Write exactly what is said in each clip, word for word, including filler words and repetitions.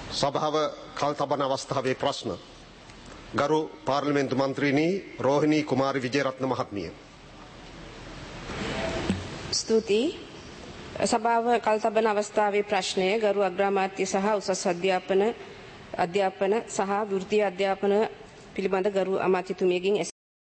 සභාව කල්තබන අවස්ථාවේ ප්‍රශ්න ගරු පාර්ලිමේන්තු මන්ත්‍රීනි රෝහිණී කුමාරි විජේරත්න මහත්මිය. ස්තුතියි. සභාව කල්තබන අවස්ථාවේ ප්‍රශ්නය ගරු අග්‍රාමාත්‍ය සහ උසස් අධ්‍යාපන අධ්‍යාපන සහ වෘත්තීය අධ්‍යාපන පිළිබඳ ගරු අමාත්‍යතුමියගෙන්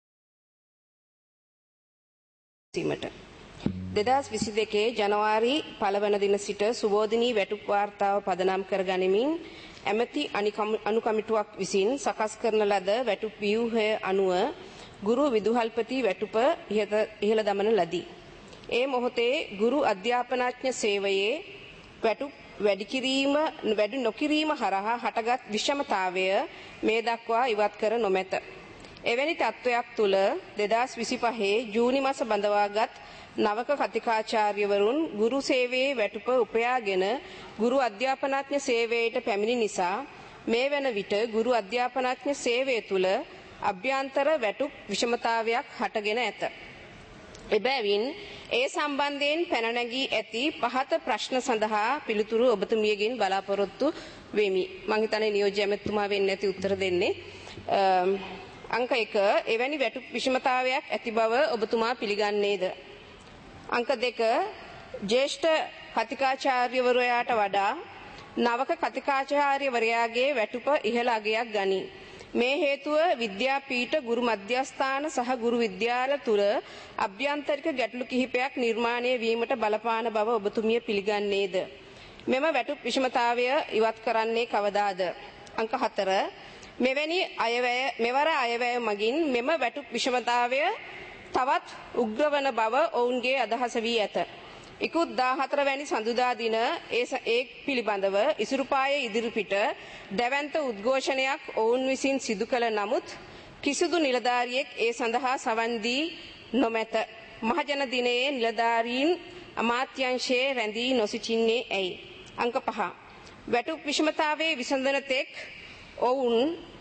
ඇසීමට. දෙදහස් විසි දෙකේ ජනවාරි පළවන දින සිට සුබෝධිනී වැටුප් වාර්තාව පදනම් කර ගනිමින් ඇමති අනුකමිටුවක් විසින් සකස් කරන ලද වැටුප් ව්‍යුහය අනුව ගුරු විදුහල්පති වැටුප ඉහළ දමන ලදී. ඒ මොහොතේ ගුරු අධ්‍යාපනඥ සේවයේ වැටුප් වැඩි කිරීම වැඩි නොකිරීම හරහා හටගත් විෂමතාවය මේ දක්වා ඉවත් කර නොමැත. එවැනි තත්ත්වයක් තුළ දෙදහස් විසිපහේ ජූනි මාස බඳවාගත් නවක කතිකාචාර්යවරුන් ගුරු සේවයේ වැටුප උපයාගෙන ගුරු අධ්‍යාපනඥ සේවයට පැමිණි නිසා මේ වන විට ගුරු අධ්‍යාපනඥ සේවය තුළ අභ්‍යන්තර වැටුප් විෂමතාවයක් හටගෙන ඇත. එබැවින් ඒ සම්බන්ධයෙන් පැන නැගී ඇති පහත ප්‍රශ්න සඳහා පිළිතුරු ඔබතුමියගෙන් බලාපොරොත්තු වෙමි. මම හිතන්නේ නියෝජ්‍ය ඇමතුමා වෙන්නේ නැති උත්තර දෙන්නේ. අංක එක එවැනි වැටුප් විෂමතාවයක් ඇති බව ඔබතුමා පිළිගන්නේද? අංක දෙක ජ්‍යෙෂ්ඨ කතිකාචාර්යවරයාට වඩා නවක කතිකාචාර්යවරයාගේ වැටුප ඉහළ අගයක් ගනී. මේ හේතුව විද්‍යාපීඨ ගුරු මධ්‍යස්ථාන සහ ගුරු විද්‍යාල තුළ අභ්‍යන්තරික ගැටලු කිහිපයක් නිර්මාණය වීමට බලපාන බව ඔබතුමිය පිළිගන්නේද? මෙම වැටුප් විෂමතාවය ඉවත් කරන්නේ කවදාද? අංක හතර මෙවැනි අයවැය මෙවර අයවැය මගින් මෙම වැටුප් විෂමතාවය තවත් උග්‍රවන බව ඔවුන්ගේ අදහස වී ඇත. ඉකුත් දාහතර වැනි සඳුදා දින ඒ පිළිබඳව ඉසුරුපායේ ඉදිරිපිට දැවැන්ත උද්ඝෝෂණයක් ඔවුන් විසින් සිදු කළ නමුත් කිසිදු නිලධාරියෙක් ඒ සඳහා සවන් දී නොමැත. මහජන දිනයේ නිලධාරීන් අමාත්‍යංශයේ රැඳී නොසිටින්නේ ඇයි? අංක පහ වැටුප් විෂමතාවයේ විසඳන තෙක් ඔවුන්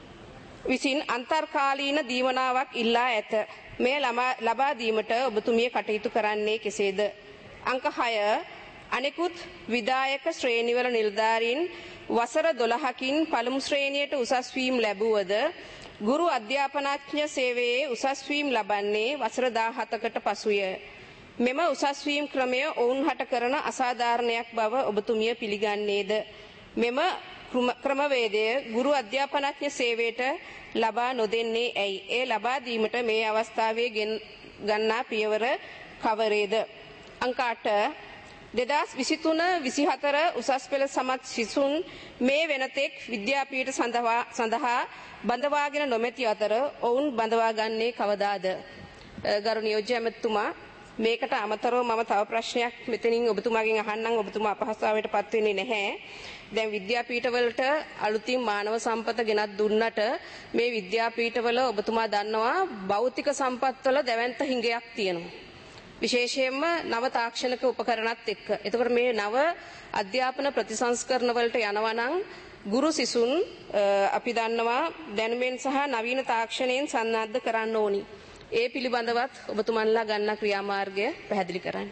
විසින් අන්තර්කාලීන දීවනාවක් ඉල්ලා ඇත. මේ ලබා දීමට ඔබතුමිය කටයුතු කරන්නේ කෙසේද? අංක හය අනෙකුත් විධායක ශ්‍රේණිවල නිලධාරීන් වසර දොළහකින් පළමු ශ්‍රේණියට උසස් වීම් ලැබුවද ගුරු අධ්‍යාපනඥ සේවයේ උසස් වීම් ලබන්නේ වසර දාහතකට පසුය. මෙම උසස් වීම් ක්‍රමය ඔවුන් හට කරන අසාධාරණයක් බව ඔබතුමිය පිළිගන්නේද? මෙම ක්‍රමවේදය ගුරු අධ්‍යාපනඥ සේවයට ලබා නොදෙන්නේ ඇයි? ඒ ලබා දීමට මේ අවස්ථාවේ ගන්නා පියවර කවරේද? අංක අට දෙදහස් විසිතුන විසිහතර උසස් පෙළ සමත් සිසුන් මේ වෙනතෙක් විද්‍යාපීඨ සඳහා සඳහා බඳවාගෙන නොමැති අතර ඔවුන් බඳවා ගන්නේ කවදාද? ගරු නියෝජ්‍ය ඇමතුමා මේකට අමතරව මම තව ප්‍රශ්නයක් මෙතනින් ඔබතුමාගෙන් අහන්නම්. ඔබතුමා අපහසුතාවයට පත් වෙන්නේ නැහැ. දැන් විද්‍යාපීඨවලට අලුතින් මානව සම්පත ගෙනත් දුන්නට මේ විද්‍යාපීඨවල ඔබතුමා දන්නවා භෞතික සම්පත්වල දැවැන්ත හිඟයක් තියෙනවා. විශේෂයෙන්ම නව තාක්ෂණික උපකරණත් එක්ක. එතකොට මේ නව අධ්‍යාපන ප්‍රතිසංස්කරණ වලට යනවා නම් ගුරු සිසුන් අපි දන්නවා දැනුමෙන් සහ නවීන තාක්ෂණයෙන් සන්නද්ධ කරන්න ඕනි. ඒ පිළිබඳවත් ඔබතුමන්ලා ගන්න ක්‍රියාමාර්ගය පැහැදිලි කරන්න.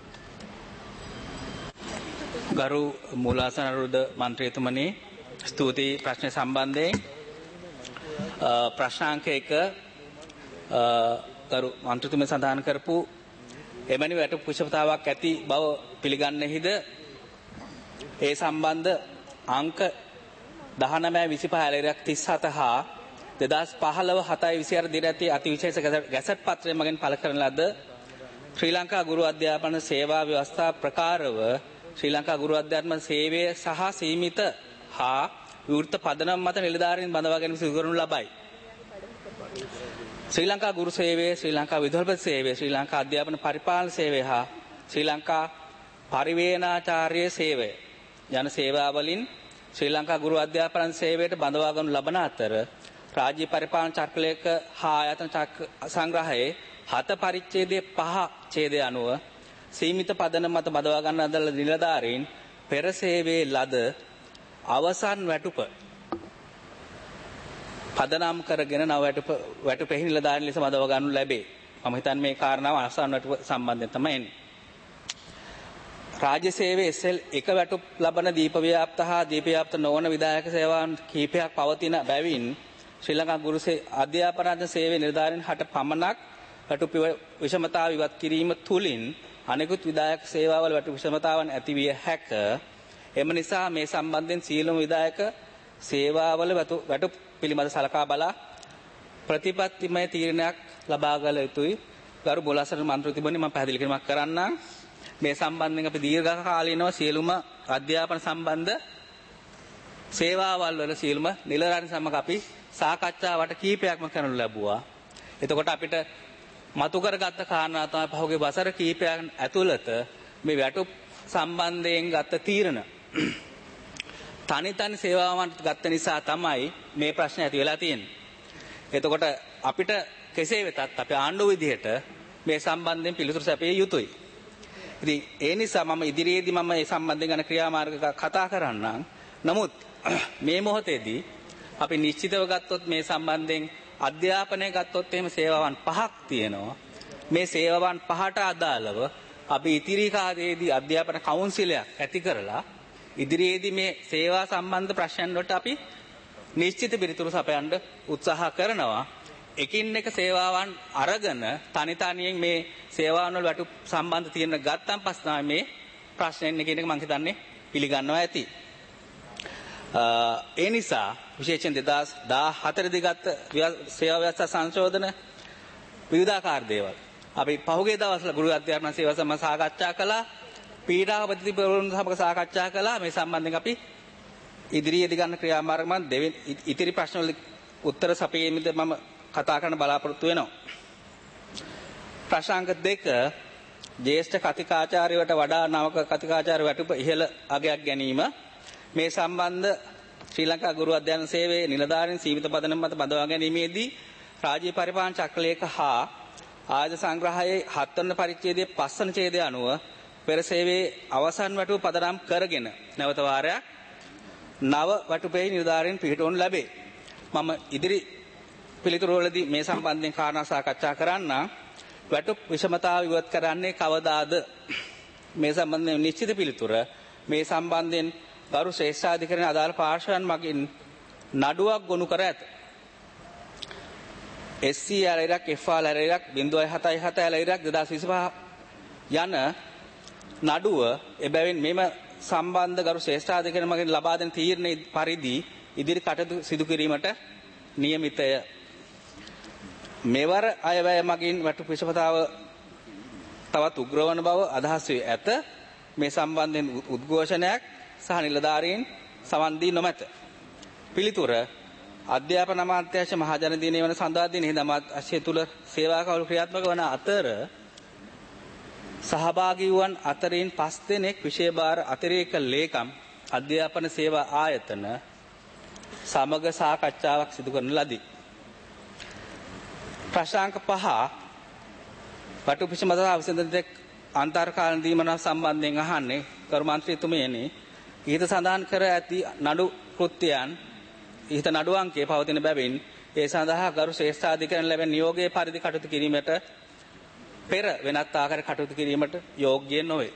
ගරු මූලාසන අනුරුද්ධ මන්ත්‍රීතුමනි ස්තුතියි ප්‍රශ්න සම්බන්ධයෙන්. ප්‍රශ්නාංක එක ගරු මන්ත්‍රීතුමනි සඳහන් කරපු එමැනි වැටුප් විෂමතාවක් ඇති බව පිළිගන්නේහිද? ඒ සම්බන්ධ අංක දහනවය විසිපහ ඇලෙරක් තිස්හත හා දෙදහස් පහළව හතයි විසිහතර දින ඇති අතිවිශේෂ ගැසට් පත්‍රය මගින් පළ කරන ලද ශ්‍රී ලංකා ගුරු අධ්‍යාපන සේවා ව්‍යවස්ථා ප්‍රකාරව ශ්‍රී ලංකා ගුරු අධ්‍යාපන සේවය සහ සීමිත හා විවෘත පදනම් මත නිලධාරීන් බඳවා ගැනීම සිදු කරනු ලබයි. ශ්‍රී ලංකා ගුරු සේවය, ශ්‍රී ලංකා විදුහල්පති සේවය, ශ්‍රී ලංකා අධ්‍යාපන පරිපාලන සේවය හා ශ්‍රී ලංකා පරිවේනාචාර්ය සේවය යන සේවාවලින් ශ්‍රී ලංකා ගුරු අධ්‍යාපන සේවයට බඳවා ගනු ලබන අතර රාජ්‍ය පරිපාලන චක්‍රලේඛ හා ආයතන සංග්‍රහයේ හත පරිච්ඡේදයේ පහ ඡේදය අනුව සීමිත පදනම මත බඳවා ගන්න අදල නිලධාරීන් පෙර සේවයේ ලද අවසන් වැටුප පදනම් කරගෙන නව වැටුප වැටුපෙහි නිලධාරීන් ලෙස බඳවා ගන්නු ලැබේ. මම හිතන්නේ මේ කාරණාව අවසන් වැටුප සම්බන්ධයෙන් තමයි එන්නේ. රාජ්‍ය සේවයේ එස් එල් එක වැටුප් ලබන දීප ව්‍යාප්ත හා දීප ව්‍යාප්ත නොවන විධායක සේවාවන් කිහිපයක් පවතින බැවින් ශ්‍රී ලංකා ගුරු අධ්‍යාපන සේවයේ නිලධාරීන් හට පමණක් වැටුප් විෂමතාව ඉවත් කිරීම තුලින් අනෙකුත් විධායක සේවාවල වැටුප් විෂමතාවන් ඇති විය හැක. එම නිසා මේ සම්බන්ධයෙන් සියලුම විධායක සේවාවල වැටුප් පිළිබඳ සලකා බලා ප්‍රතිපත්තිමය තීරණයක් ලබා ගත යුතුයි. ගරු බෝලාසන මන්ත්‍රීතුමනි, මම පැහැදිලි කිරීමක් කරන්නම්. මේ සම්බන්ධයෙන් අපි දීර්ඝ කාලීනව සියලුම අධ්‍යාපන සම්බන්ධ සේවාවල් වල සියලුම නිලධාරීන් සමග අපි සාකච්ඡාවට කීපයක්ම කරනු ලැබුවා. එතකොට අපිට මතු කරගත්ත කාරණා තමයි පහුගිය වසර කීපයක් ඇතුළත මේ වැටුප් සම්බන්ධයෙන් ගත්ත තීරණ. තනි තනි සේවාවන් ගත්ත නිසා තමයි මේ ප්‍රශ්නේ ඇති වෙලා තියෙන්නේ. එතකොට අපිට කෙසේ වෙතත් අපේ ආණ්ඩුව විදිහට මේ සම්බන්ධයෙන් පිළිතුරු සැපිය යුතුයි. ඉතින් ඒ නිසා මම ඉදිරියේදී මම මේ සම්බන්ධයෙන් ගන්න ක්‍රියාමාර්ග කතා කරන්නම්. නමුත් මේ මොහොතේදී අපි නිශ්චිතව ගත්තොත් මේ සම්බන්ධයෙන් අධ්‍යාපනය ගත්තොත් එහෙම සේවාවන් පහක් තියෙනවා. මේ සේවාවන් පහට අදාළව අපි ඉතිරි කාලයේදී අධ්‍යාපන කවුන්සිලයක් ඇති කරලා ඉදිරියේදී මේ සේවා සම්බන්ධ ප්‍රශ්න වලට අපි නිශ්චිත පිළිතුරු සපයන්න උත්සාහ කරනවා. එකින් එක සේවාවන් අරගෙන තනි තනියෙන් මේ සේවාවන් වල වැටුප් සම්බන්ධ තියෙන ගත්තන් පස්සේ තමයි මේ ප්‍රශ්නෙන් එකින් එක මම හිතන්නේ පිළිගන්නවා ඇති. ඒ නිසා විශේෂයෙන් දෙදාස් දාහතර දී ගත්ත සේවා ව්‍යවස්ථා සංශෝධන විවිධාකාර දේවල් අපි පහුගිය දවස්වල ගුරු අධ්‍යාපන සේවා සම්බන්ධ සාකච්ඡා කළා. පීඩාපතිවරුන් සමග සාකච්ඡා කළා. මේ සම්බන්ධයෙන් අපි ඉදිරියේදී ගන්න ක්‍රියාමාර්ග මම දෙවෙනි ඉතිරි ප්‍රශ්න වල උත්තර සපයීමේද මම කතා කරන්න බලාපොරොත්තු වෙනවා. ප්‍රශ්නාංක දෙක ජ්‍යෙෂ්ඨ කතිකාචාර්යවට වඩා නවක කතිකාචාර්ය වැටුප ඉහළ අගයක් ගැනීම. මේ සම්බන්ධ ශ්‍රී ලංකා ගුරු අධ්‍යයන සේවයේ නිලධාරීන් සීමිත පදනම මත බඳවා ගැනීමේදී රාජ්‍ය පරිපාලන චක්‍රලේඛ හා ආයුධ සංග්‍රහයේ හත් වන පරිච්ඡේදයේ පස් වන ඡේදය අනුව පෙර සේවයේ අවසන් වැටුප පදනම් කරගෙන නැවත වාරයක් නව වැටුපේ නිලධාරීන් පිළිටවනු ලැබේ. මම ඉදිරි පිළිතුරු වලදී මේ සම්බන්ධයෙන් කාරණා සාකච්ඡා කරන්න. වැටුප් විෂමතාව ඉවත් කරන්නේ කවදාද? මේ සම්බන්ධයෙන් නිශ්චිත පිළිතුර මේ සම්බන්ධයෙන් ගරු ශ්‍රේෂ්ඨාධිකරණ අදාළ පාර්ශවයන් මගින් නඩුවක් ගොනු කර ඇත. එස් සී ඇලයිරක් එෆ් ආර් ඇලයිරක් ඩොට් හතයි හත ඇලයිරක් දෙදාස් විසිපහ යන නඩුව එබැවින් මෙම සම්බන්ධ ගරු ශ්‍රේෂ්ඨාධිකරණ මගින් ලබා දෙන තීරණයේ පරිදි ඉදිරි කටයුතු සිදු කිරීමට නියමිතය. මෙවර අයවැය මගින් වැටුප් විෂමතාව තවත් උග්‍රවන බව අදහස් වී ඇත. මේ සම්බන්ධයෙන් උද්ඝෝෂණයක් සහ නිලධාරීන් සවන් දී නොමැත. පිළිතුර අධ්‍යාපන අමාත්‍යාංශ මහජන දිනය වන සඳහා දින හිඳ අමාත්‍යාංශය තුල සේවා කවුළු ක්‍රියාත්මක වන අතර සහභාගී වූවන් අතරින් පස් දෙනෙක් විෂය භාර අතිරේක ලේකම් අධ්‍යාපන සේවා ආයතන සමග සාකච්ඡාවක් සිදු කරන ලදී. ප්‍රශ්නාංක පහ වැටුප් විෂමතාව විසඳන තෙක් අන්තර්කාලීන දීමන සම්බන්ධයෙන් අහන්නේ ගරු මන්ත්‍රීතුමියනි, ඊට සඳහන් කර ඇති නඩු කෘත්‍යයන් ඊට නඩු අංකයේ පවතින බැවින් ඒ සඳහා ගරු ශ්‍රේෂ්ඨාධිකරණ ලැබෙන නියෝගයේ පරිදි කටයුතු කිරීමට පෙර වෙනත් ආකාරයක කටයුතු කිරීමට යෝග්‍ය නොවේ.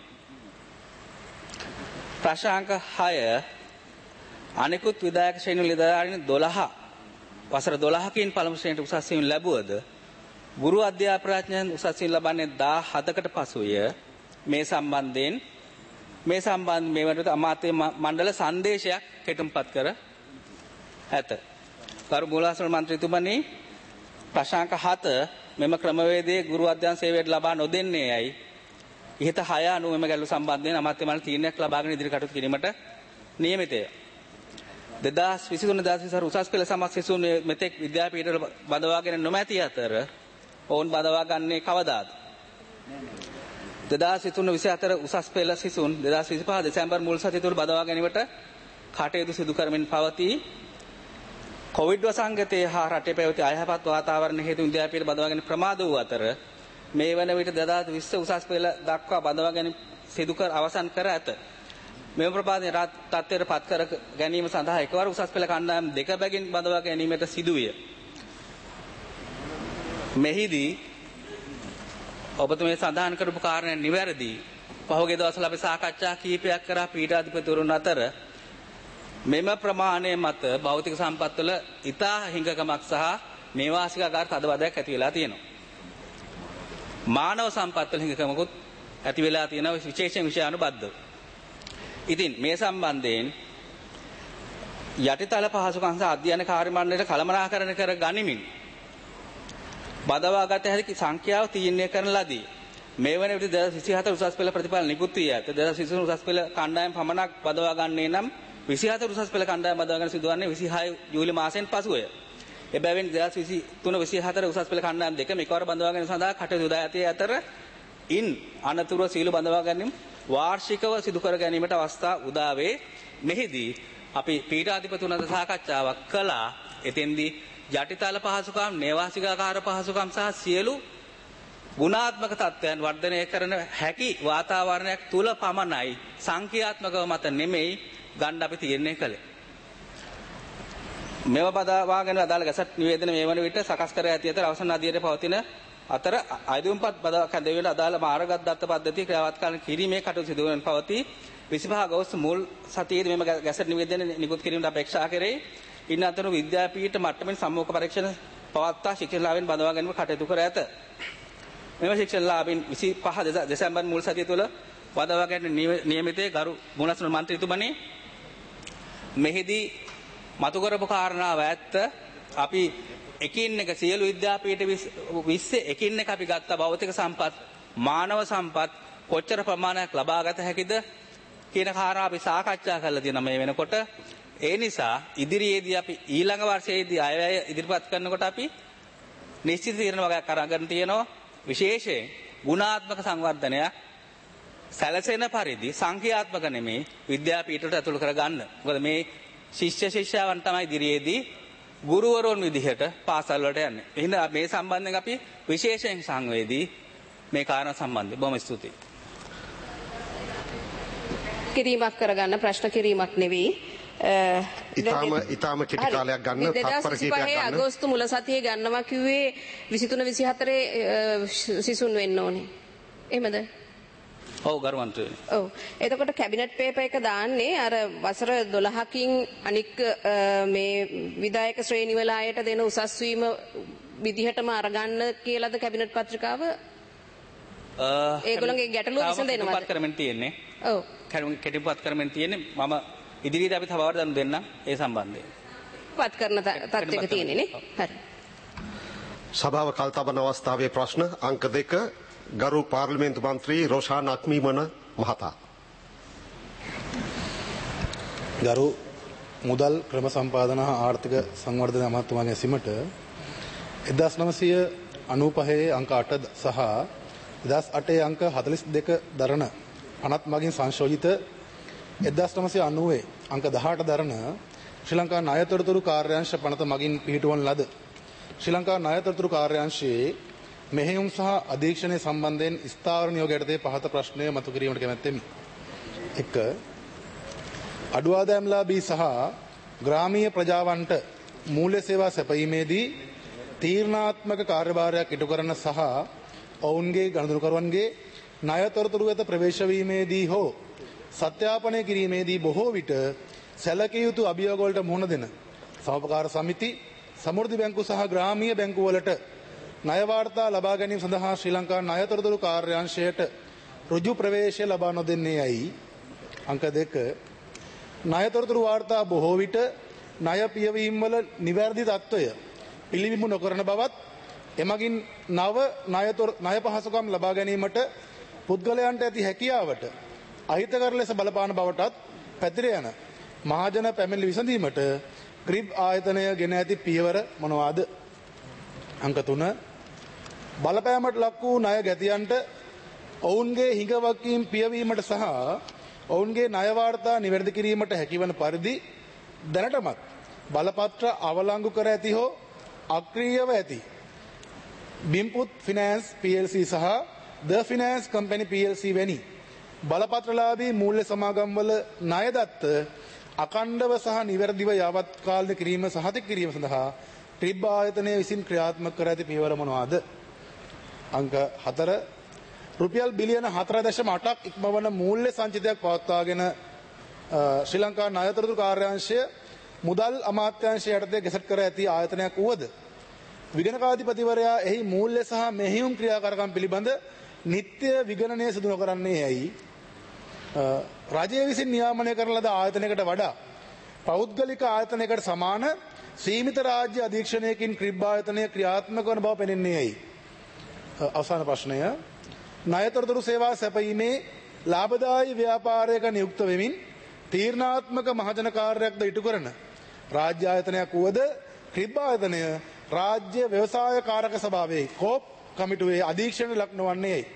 ප්‍රශ්නාංක හය අනෙකුත් විධායක ශ්‍රේණි නිලධාරීන් දොළහ වසර දොළහකින් පළමු ශ්‍රේණියට උසස් වීම ලැබුවද ගුරු අධ්‍යාපනඥයන් උසස් වීම ලබන්නේ දාහතකට පසුය. මේ සම්බන්ධයෙන් මේ සම්බන්ධ මේ වලට අමාත්‍ය මණ්ඩල සංදේශයක් කෙටුම්පත් කර ඇත. ගරු මූලාශ්‍ර මන්ත්‍රීතුමනි, ප්‍රශ්නාංක හත මෙම ක්‍රමවේදයේ ගුරු අධ්‍යයන සේවයට ලබා නොදෙන්නේ යයි ඉහත හය අනුව මෙම ගැටළු සම්බන්ධයෙන් අමාත්‍ය මණ්ඩල තීරණයක් ලබාගෙන ඉදිරි කටයුතු කිරීමට නියමිතය. දෙදාස් විසිතුන දෙදාස් විසිහතර උසස් පෙළ සමත් සිසුන් මෙතෙක් විද්‍යාපීඨවල බඳවාගෙන නොමැති අතර ඔවුන් බඳවා ගන්නේ කවදාද? දෙදාස් විසිතුන විසිහතර උසස් පෙළ සිසුන් දෙදාස් විසිපහ දෙසැම්බර් මුල් සතිය තුළ බඳවා ගැනීමට කටයුතු සිදු කරමින් පවතී. කොවිඩ් වසංගතයේ හා රටේ පැවති අයහපත් වාතාවරණ හේතු විද්‍යාපීඨ බඳවා ගැනීම ප්‍රමාද වූ අතර මේ වන විට දෙදාස් විස්ස උසස් පෙළ දක්වා බඳවා ගැනීම සිදු කර අවසන් කර ඇත. මෙම ප්‍රපාතයේ තත්ත්වයට පත් කර ගැනීම සඳහා එකවර උසස් පෙළ කණ්ඩායම් දෙක බැගින් බඳවා ගැනීමට සිදුවිය. මෙහිදී ඔබතුමේ සඳහන් කරපු කාරණා නිවැරදි. පහුගිය දවස්වල අපි සාකච්ඡා කීපයක් කරා පීඨාධිපතිවරුන් අතර මෙම ප්‍රමාණය මත භෞතික සම්පත්වල ඉතා හිඟකමක් සහ නේවාසික ආකාර තදබදයක් ඇති වෙලා තියෙනවා. මානව සම්පත්වල හිඟකමකුත් ඇති වෙලා තියෙනවා විශේෂයෙන් විෂයානුබද්ධව. ඉතින් මේ සම්බන්ධයෙන් යටිතල පහසුකම් සහ අධ්‍යයන කාර්ය මණ්ඩලයට කළමනාකරණය කර ගනිමින් බදවාගත හැකි සංඛ්‍යාව තීරණය කරන ලදී. මේ වන විට දෙදහස් විසිහතර උසස් පෙළ ප්‍රතිඵල නිකුත් වී ඇත. දෙදහස් විසිතුන උසස් පෙළ කණ්ඩායම් පමණක් බදවා ගන්නේ නම් විසිහතර උසස් පෙළ කණ්ඩායම් බදවා ගන්න සිදුවන්නේ විසිහය ජූලි මාසයෙන් පසුවය. එබැවින් දෙදහස් විසිතුන විසිහතර උසස් පෙළ කණ්ඩායම් දෙක මෙකවර බදවා ගැනීම සඳහා කටයුතු යොදා ඇති අතර ඉන් අනතුරුව සීල බදවා ගැනීම වාර්ෂිකව සිදු කර ගැනීමට අවස්ථා උදා වේ. මෙහිදී අපි පීඨාධිපතිතුමා සාකච්ඡාවක් කළා. එතෙන්දී යටිතල පහසුකම්, නේවාසිකාකාර පහසුකම් සහ සියලු ගුණාත්මක තත්ත්වයන් වර්ධනය කරන හැකි වාතාවරණයක් තුල පමණයි සංඛ්‍යාත්මකව මත නෙමෙයි ගන්න අපි තීරණය කළේ. මේව බදවාගෙන අදාළ ගැසට් නිවේදන මේ වන විට සකස් කර ඇති අතර අවසන් අධීරයේ පවතින අතර අයදුම්පත් බදවා කැඳවීමට අදාළ මාර්ගගත දත්ත පද්ධතිය ක්‍රියාවත් කරන කිරීමේ කටයුතු සිදු වෙන පවතී. විසිපහ අගෝස්තු මුල් සතියේදී මෙම ගැසට් නිවේදන නිකුත් කිරීමට අපේක්ෂා කරේ. ඉන් අතර විද්‍යාපීඨ මට්ටමින් සම්මුඛ පරීක්ෂණ පවත්වා ශික්ෂණ ලාභයෙන් බඳවා ගැනීම කටයුතු කර ඇත. මෙම ශික්ෂණ ලාභයෙන් විසිපහ දෙසැම්බර් මුල් සතිය තුළ බඳවා ගැනීම නියමිතයේ ගරු මුණස්න මන්ත්‍රීතුමනි, මෙහිදී මතු කරපු කාරණාව ඇත්ත. අපි එකින් එක සියලු විද්‍යාපීඨ විස්සේ එකින් එක අපි ගත්ත භෞතික සම්පත්, මානව සම්පත් කොච්චර ප්‍රමාණයක් ලබාගත හැකිද කියන කාරණා අපි සාකච්ඡා කරලා තියෙනවා මේ වෙනකොට. ඒ නිසා ඉදිරියේදී අපි ඊළඟ වර්ෂයේදී අයවැය ඉදිරිපත් කරනකොට අපි නිශ්චිත තීරණ වගේක් අරගෙන තියෙනවා. විශේෂයෙන් ගුණාත්මක සංවර්ධනයක් සැලසෙන පරිදි සංඛ්‍යාත්මක නෙමේ විද්‍යාපීඨයට ඇතුළු කර ගන්න. මොකද මේ ශිෂ්‍ය ශිෂ්‍යාවන් තමයි ඉදිරියේදී ගුරුවරුන් විදිහට පාසල් වලට යන්නේ. එහෙනම් මේ සම්බන්ධයෙන් අපි විශේෂයෙන් සංවේදී මේ කාරණා සම්බන්ධයෙන් බොහොම ස්තුතියි. කිරීමක් කරගන්න ප්‍රශ්න කිරීමක් නෙවෙයි. ඉතාම ඉතාම කෙටි කාලයක් ගන්න තත්පර කීපයක් ගන්න. අගෝස්තු මුල සතියේ ගන්නවා කිව්වේ විසිතුන විසිහතරේ සිසුන් වෙන්න ඕනේ. එහෙමද? ඔව් ගරුමන්ත්‍රී. ඔව්. එතකොට කැබිනට් පේපර් එක දාන්නේ අර වසර දොළහකින් අනික් මේ විධායක ශ්‍රේණි වල අයට දෙන උසස් වීම විදිහටම අරගන්න කියලාද කැබිනට් පත්‍රිකාව? ඒගොල්ලන්ගේ ගැටලුව විසඳෙනවද? කෙටිපත් කරමින් තියෙන්නේ. ඔව්. කෙටිපත් කරමින් තියෙන්නේ. මම ඉදිරියට අපි තවවර දනු දෙන්නම් ඒ සම්බන්ධයෙන්. පත් කරන තත්ත්වයක තියෙන්නේ නේ. හරි. සභාව කල්තබන අවස්ථාවේ ප්‍රශ්න අංක දෙක ගරු පාර්ලිමේන්තු මන්ත්‍රී රෝෂාන් අක්මීමන මහතා. ගරු මුදල් ක්‍රම සම්පාදන හා ආර්ථික සංවර්ධන අමාත්‍යතුමාගේ ඇසීමට එක්දහස් නවසිය අනූපහේ අංක අට සහ දෙදහස් අටේ අංක හතළිස් දෙක දරන පනත් මගින් සංශෝධිත එක්දහස් නවසිය අනූවේ අංක දහඅට දරන ශ්‍රී ලංකා ණයතොරතුරු කාර්යාංශ පනත මගින් පිහිටුවන ලද ශ්‍රී ලංකා ණයතොරතුරු කාර්යාංශයේ මෙහෙයුම් සහ අධීක්ෂණය සම්බන්ධයෙන් ස්ථාවර නියෝග යටතේ පහත ප්‍රශ්නය මතු කිරීමට කැමැත්තෙමි. එක අඩු ආදායම්ලාභී සහ ග්‍රාමීය ප්‍රජාවන්ට මූල්‍ය සේවා සැපයීමේදී තීරණාත්මක කාර්යභාරයක් ඉටු කරන සහ ඔවුන්ගේ ගණදුරුකරුවන්ගේ ණයතොරතුරු වෙත ප්‍රවේශ වීමේදී හෝ සත්‍යාපනය කිරීමේදී බොහෝ විට සැලකිය යුතු අභියෝග වලට මුහුණ දෙන සමපකාර සමිති, සමෘද්ධි බැංකු සහ ග්‍රාමීය බැංකු වලට ණය වාර්තා ලබා ගැනීම සඳහා ශ්‍රී ලංකා ණයතොරතුරු කාර්යාංශයට ඍජු ප්‍රවේශය ලබා නොදෙන්නේ යයි. අංක දෙක ණයතොරතුරු වාර්තා බොහෝ විට ණය පියවීම් වල නිවැරදි තත්ත්වය පිළිබිඹු නොකරන බවත් එමගින් නව ණය පහසුකම් ලබා ගැනීමට පුද්ගලයන්ට ඇති හැකියාවට අහිතකර ලෙස බලපාන බවටත් පැතිර යන මහජන පැමිණිලි විසඳීමට ක්‍රිබ් ආයතනය ගෙන ඇති පියවර මොනවාද? අංක තුන බලපෑමට ලක් වූ ණය ගැතියන්ට ඔවුන්ගේ හිඟවක්කීම් පියවීමට සහ ඔවුන්ගේ ණය වාර්තා නිවැරදි කිරීමට හැකිවන පරිදි දැනටමත් බලපත්‍ර අවලංගු කර ඇති හෝ අක්‍රීයව ඇති බිම්පුත් ෆිනෑන්ස් පීඑල්සී සහ ද ෆිනෑන්ස් කම්පැනි පීඑල්සී වැනි බලපත්‍රලාභී මූල්‍ය සමාගම්වල ණය දත්ත අකණ්ඩව සහ නිවැරදිව යාවත් කාලන කිරීම සහතික කිරීම සඳහා ත්‍රිබ් ආයතනය විසින් ක්‍රියාත්මක කර ඇති පියවර මොනවාද? අංක හතර රුපියල් බිලියන හතර දශම අටක් ඉක්මවන මූල්‍ය සංචිතයක් පවත්වාගෙන ශ්‍රී ලංකා ණයතොරතුරු කාර්යාංශය මුදල් අමාත්‍යාංශය යටතේ ගෙසට් කර ඇති ආයතනයක් වුවද විගණකාධිපතිවරයා එහි මූල්‍ය සහ මෙහෙයුම් ක්‍රියාකාරකම් පිළිබඳ නිත්‍ය විගණනය සිදු නොකරන්නේ ඇයි? රජය විසින් නියාමනය කරන ලද ආයතනයකට වඩා පෞද්ගලික ආයතනයකට සමාන සීමිත රාජ්‍ය අධීක්ෂණයකින් ක්‍රිබ් ආයතනය ක්‍රියාත්මක වන බව පෙනෙන්නේ ඇයි? අවසාන ප්‍රශ්නය. ණයතොරතුරු සේවා සැපයීමේ ලාභදායී ව්‍යාපාරයක නියුක්ත වෙමින් තීරණාත්මක මහජන කාර්යයක්ද ඉටු කරන රාජ්‍ය ආයතනයක් වුවද ක්‍රිබ් ආයතනය රාජ්‍ය ව්‍යවසාය කාරක සභාවේ කෝප් කමිටුවේ අධීක්ෂණ ලක් නොවන්නේ ඇයි?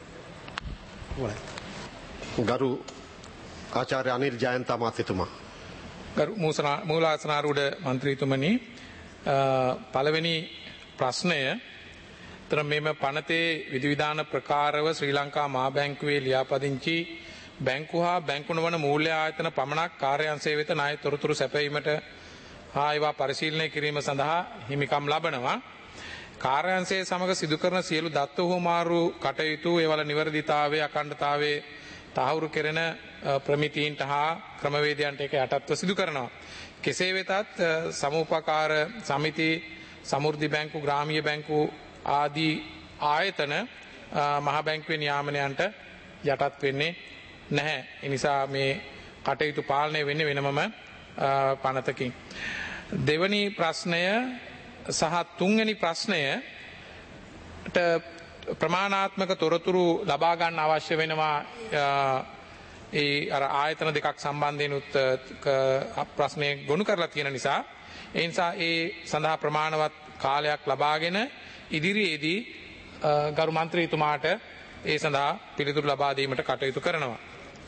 ගරු ආචාර්ය අනිල් ජයන්ත අමාත්‍යතුමා. ගරු මූලාසනාරූඪ මන්ත්‍රීතුමනි, පළවෙනි ප්‍රශ්නය තර මෙම පනතේ විධවිධාන ප්‍රකාරව ශ්‍රී ලංකා මහා බැංකුවේ ලියාපදිංචි බැංකු හා බැංකු නොවන මූල්‍ය ආයතන පමණක් කාර්යාංශය වෙත ණය තොරතුරු සැපයීමට හා ඒවා පරිශීලනය කිරීම සඳහා හිමිකම් ලබනවා. කාර්යාංශයේ සමග සිදු කරන සියලු දත්ත හුවමාරු කටයුතු ඒවල නිවැරදිතාවය අඛණ්ඩතාවයේ තහවුරු කෙරෙන ප්‍රමිතීන්ට හා ක්‍රමවේදයන්ට ඒක යටත්ව සිදු කරනවා. කෙසේ වෙතත් සමූපකාර සමිති, සමෘද්ධි බැංකු, ග්‍රාමීය බැංකු ආදී ආයතන මහා බැංකුවේ නියාමනයන්ට යටත් වෙන්නේ නැහැ. ඒ නිසා මේ කටයුතු පාලනය වෙන්නේ වෙනමම පනතකින්. දෙවැනි ප්‍රශ්නය සහ තුන්වෙනි ප්‍රශ්නයට ප්‍රමාණාත්මක තොරතුරු ලබා ගන්න අවශ්‍ය වෙනවා. ඒ අර ආයතන දෙකක් සම්බන්ධයෙන් උත් ප්‍රශ්නය ගොනු කරලා තියෙන නිසා ඒ නිසා ඒ සඳහා ප්‍රමාණවත් කාලයක් ලබාගෙන ඉදිරියේදී ගරු මන්ත්‍රීතුමාට ඒ සඳහා පිළිතුරු ලබා දීමට කටයුතු කරනවා.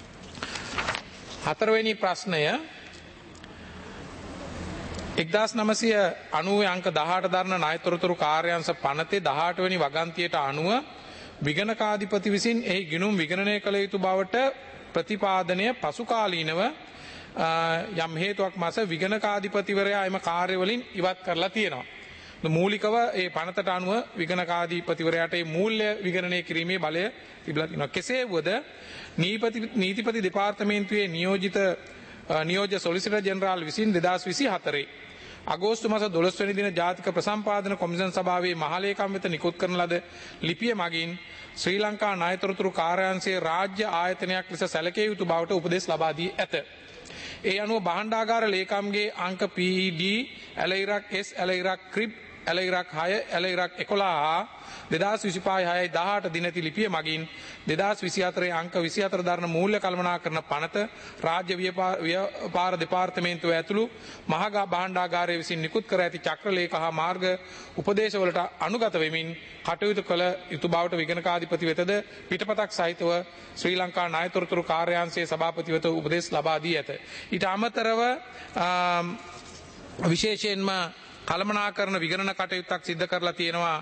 හතරවෙනි ප්‍රශ්නය එක්දාස් නවසිය අනූවේ අංක දහඅට දරන ණයතොරතුරු කාර්යාංශ පනතේ දහඅට වෙනි වගන්තියට අනුව විගණකාධිපති විසින් එහි ගිණුම් විගණනය කළ යුතු බවට ප්‍රතිපාදනය පසුකාලීනව යම් හේතුවක් මත විගණකාධිපතිවරයා එම කාර්යවලින් ඉවත් කරලා තියෙනවා. මූලිකව ඒ පනතට අනුව විගණකාධිපතිවරයාට ඒ මූල්‍ය විගණනය කිරීමේ බලය තිබිලා තියෙනවා. කෙසේ වුවද නීතිපති දෙපාර්තමේන්තුවේ නියෝජිත නියෝජ්‍ය සොලිසිටර් ජෙනරාල් විසින් දෙදාස් විසි හතරේ අගෝස්තු මාස දොළොස් වෙනි දින ජාතික ප්‍රසම්පාදන කොමිසම් සභාවේ මහලේකම් වෙත නිකුත් කරන ලද ලිපිය මගින් ශ්‍රී ලංකා ණයතොරතුරු කාර්යාංශයේ රාජ්‍ය ආයතනයක් ලෙස සැලකිය යුතු බවට උපදෙස් ලබා දී ඇත. ඒ අනුව භාණ්ඩාගාර ලේකම්ගේ අංක පී ඊ ඩී ඇලයිරක් එස් ඇලයිරක් ක්‍රිබ් ඇලයිරක් හය ඇලයිරක් එකොළහ හා දෙදාස් විසිපහ හයයි දහඅට දිනති ලිපිය මගින් දෙදාස් විසි හතරේ අංක විසි හතර දරන මූල්‍ය කළමනාකරන පනත රාජ්‍ය ව්‍යාපාර දෙපාර්තමේන්තුව ඇතුළු මහා භාණ්ඩාගාරය විසින් නිකුත් කර ඇති චක්‍රලේඛ හා මාර්ග උපදේශවලට අනුගත වෙමින් කටයුතු කළ යුතු බවට විගණකාධිපති වෙතද පිටපතක් සහිතව ශ්‍රී ලංකා ණයතොරතුරු කාර්යාංශයේ සභාපති වෙත උපදෙස් ලබා දී ඇත. ඊට අමතරව විශේෂයෙන්ම කළමනාකරන විගණන කටයුත්තක් සිද්ධ කරලා තියෙනවා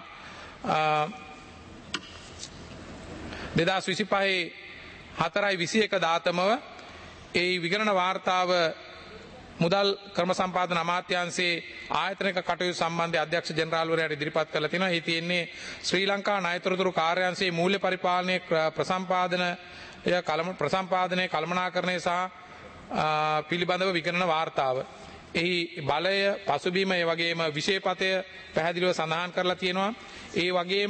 දෙදාස් විසිපහේ හතරයි විසි එක දාතමව. ඒ විගණන වාර්තාව මුදල් ක්‍රම සම්පාදන අමාත්‍යාංශයේ ආයතනික කටයුතු සම්බන්ධ අධ්‍යක්ෂ ජෙනරාල්වරයාට ඉදිරිපත් කරලා තිනවා. ඒ තියෙන්නේ ශ්‍රී ලංකා ණයතොරතුරු කාර්යාංශයේ මූල්‍ය පරිපාලනයේ ප්‍රසම්පාදනය ප්‍රසම්පාදනයේ කළමනාකරණය සහ පිළිබඳව විගණන වාර්තාව. එහි බලය පසුබිම ඒ වගේම විෂයපතය පැහැදිලිව සඳහන් කරලා තියෙනවා. ඒ වගේම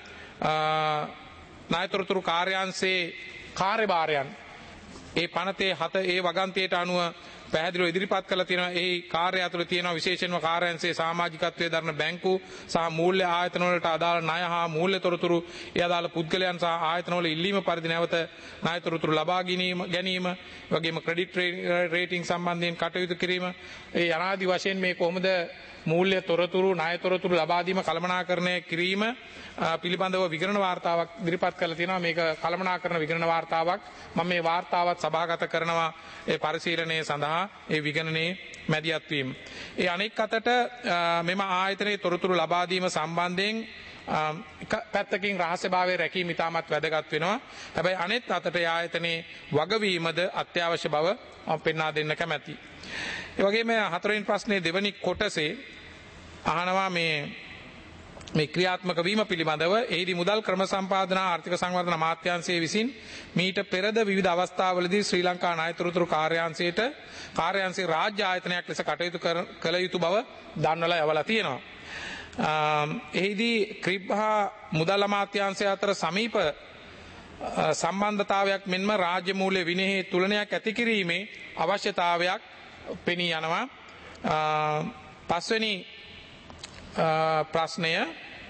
ණයතොරතුරු කාර්යාංශයේ කාර්යභාරයන් ඒ පනතේ හත ඒ වගන්තියට අනුව පැහැදිලිව ඉදිරිපත් කරලා තියෙනවා. ඒ කාර්ය ඇතුළේ තියෙනවා විශේෂයෙන්ම කාර්යාංශයේ සමාජිකත්වයේ දරන බැංකු සහ මූල්‍ය ආයතන වලට අදාළ ණය හා මූල්‍ය තොරතුරු ඒ අදාළ පුද්ගලයන් සහ ආයතන වල ඉල්ලීම පරිදි නැවත ණය තොරතුරු ලබා ගැනීම ගැනීම වගේම ක්‍රෙඩිට් රේටිං සම්බන්ධයෙන් කටයුතු කිරීම ඒ අනාදි වශයෙන් මේ කොහොමද මූල්‍ය තොරතුරු ණය තොරතුරු ලබා දීම කළමනාකරණය කිරීම පිළිබඳව විගණන වාර්තාවක් ඉදිරිපත් කරලා තියෙනවා. මේක කළමනාකරන විගණන වාර්තාවක්. මම මේ වාර්තාවත් සභාගත කරනවා ඒ පරිශීලනය සඳහා ඒ විගණනයේ මැදිහත් වීම. ඒ අනෙක් අතට මෙම ආයතනයේ තොරතුරු ලබා දීම සම්බන්ධයෙන් පැත්තකින් රහස්‍යභාවය රැකීම ඉතාමත් වැදගත් වෙනවා. හැබැයි අනෙත් අතට ආයතනයේ වගවීමද අත්‍යවශ්‍ය බව මම පෙන්වා දෙන්න කැමැතියි. ඒ වගේම හතරවෙනි ප්‍රශ්නේ දෙවෙනි කොටසේ අහනවා මේ මේ ක්‍රියාත්මක වීම පිළිබඳව එහිදී මුදල් ක්‍රම සම්පාදන ආර්ථික සංවර්ධන අමාත්‍යාංශය විසින් මීට පෙරද විවිධ අවස්ථාවලදී ශ්‍රී ලංකා ණයතොරතුරු කාර්යාංශයට කාර්යාංශයේ රාජ්‍ය ආයතනයක් ලෙස කටයුතු කළ යුතු බව දන්වලා යවලා තියෙනවා. එහිදී ක්‍රිබ් හා මුදල් අමාත්‍යාංශය අතර සමීප සම්බන්ධතාවයක් මෙන්ම රාජ්‍ය මූල්‍ය විනයෙහි තුලනයක් ඇති කිරීමේ අවශ්‍යතාවයක් පෙනී යනවා. පස්වෙනි ප්‍රශ්නය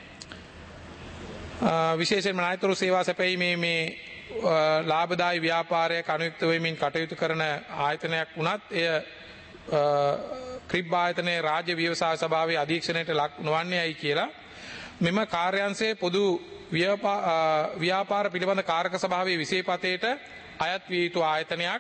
විශේෂයෙන්ම ණයතොරු සේවා සැපයීමේ මේ ලාභදායී ව්‍යාපාරයක අනුයුක්ත වෙමින් කටයුතු කරන ආයතනයක් වුණත් එය ක්‍රිබ් ආයතනයේ රාජ්‍ය ව්‍යවසාය සභාවේ අධීක්ෂණයට ලක් නොවන්නේයි කියලා මෙම කාර්යාංශයේ පොදු ව්‍යාපාර පිළිබඳ කාරක සභාවේ විශේෂපතේට අයත් විය යුතු ආයතනයක්.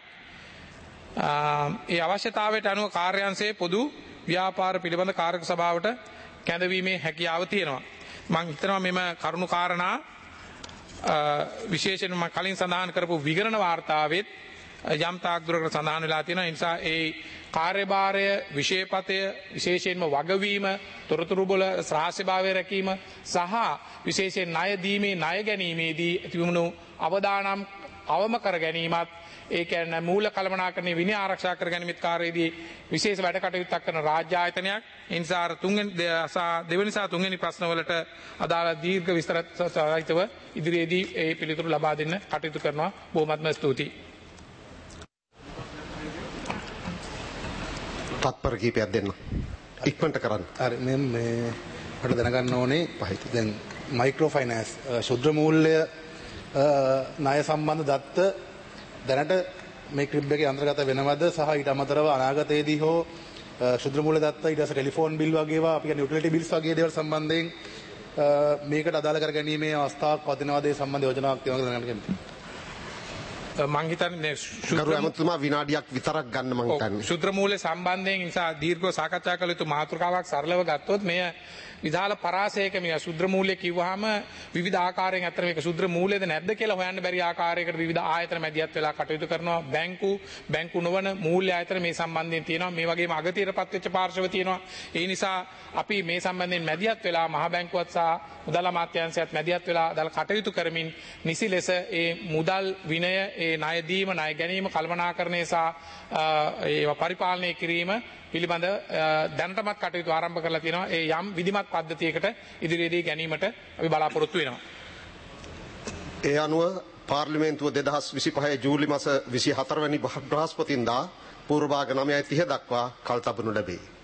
ඒ අවශ්‍යතාවයට අනුව කාර්යාංශයේ පොදු ව්‍යාපාර පිළිබඳ කාරක සභාවට කැඳවීමේ හැකියාව තියෙනවා. මම හිතනවා මෙම කරුණු කාරණා විශේෂයෙන්ම මම කලින් සඳහන් කරපු විගණන වාර්තාවෙත් යම් තාක් දුරකට සඳහන් වෙලා තියෙනවා. ඒ නිසා ඒ කාර්යභාරය විශේෂපතය විශේෂයෙන්ම වගවීම තොරතුරු වල රහස්‍යභාවය රැකීම සහ විශේෂයෙන් ණය දීමේ ණය ගැනීමේදී තිබුණු අවදානම් අවම කර ගැනීමත් ඒ කියන්නේ මූල කළමනාකරණයේ විනය ආරක්ෂා කර ගැනීමත් කාර්යයේදී විශේෂ වැඩ කටයුත්තක් කරන රාජ්‍ය ආයතනයක්. ඒ නිසා තුන්වෙනි දෙවෙනි සහ තුන්වෙනි ප්‍රශ්නවලට අදාළ දීර්ඝ විස්තර සහිතව ඉදිරියේදී ඒ පිළිතුරු ලබා දෙන්න කටයුතු කරනවා. බොහොමත්ම ස්තුතියි. තත්පර කීපයක් දෙන්න. ඉක්මනට කරන්න. හරි මේ මේ මට දැනගන්න ඕනේ පහිත. දැන් මයික්‍රෝ ෆයිනෑන්ස් ශුද්‍ර මූල්‍ය ණය සම්බන්ධ දත්ත දැනට මේ ක්‍රිබ් එකේ අන්තර්ගත වෙනවද සහ ඊට අමතරව අනාගතයේදී හෝ ශුද්‍ර මූල්‍ය දත්ත ඊට පස්සේ ටෙලිෆෝන් බිල් වගේ ඒවා අපි කියන්නේ යුටිලිටි බිල්ස් වගේ දේවල් සම්බන්ධයෙන් මේකට අදාළ කර ගැනීමේ අවස්ථාවක් පවතිනවාද ඒ සම්බන්ධ යෝජනාවක් තියෙනවද දැනගන්න කැමතියි. මං හිතන්නේ ගරු ඇමතුමා විනාඩියක් විතරක් ගන්න මං හිතන්නේ. ශුද්‍ර මූල්‍ය සම්බන්ධයෙන් නිසා දීර්ඝව සාකච්ඡා කළ යුතු මාතෘකාවක් සරලව ගත්තොත් මෙය විශාල පරාසයක මේ ශුද්‍ර මූල්‍ය කිව්වහම විවිධ ආකාරයෙන් අතර මේක ශුද්‍ර මූල්‍යද නැද්ද කියලා හොයන්න බැරි ආකාරයකට විවිධ ආයතන මැදිහත් වෙලා කටයුතු කරනවා. බැංකු බැංකු නොවන මූල්‍ය ආයතන මේ සම්බන්ධයෙන් තියෙනවා. මේ වගේම අගතියටපත් වෙච්ච පාර්ශව තියෙනවා. ඒ නිසා අපි මේ සම්බන්ධයෙන් මැදිහත් වෙලා මහ බැංකුවත් සහ මුදල් අමාත්‍යාංශයත් මැදිහත් වෙලා අදාළ කටයුතු කරමින් නිසි ලෙස ඒ මුදල් විනය ඒ ණය දීම ණය ගැනීම කළමනාකරණය සහ ඒවා පරිපාලනය කිරීම පිළිබඳ දැනටමත් කටයුතු ආරම්භ කරලා තියෙනවා. ඒ යම් විධිමත් පද්ධතියකට ඉදිරියේදී ගැනීමට අපි බලාපොරොත්තු වෙනවා. ඒ අනුව පාර්ලිමේන්තුව දෙදහස් විසිපහ ජූලි මාස විසිහතර වැනි බ්‍රහස්පතින්දා පූර්ව භාග නවයයි තිහ දක්වා කල් තබනු ලැබේ.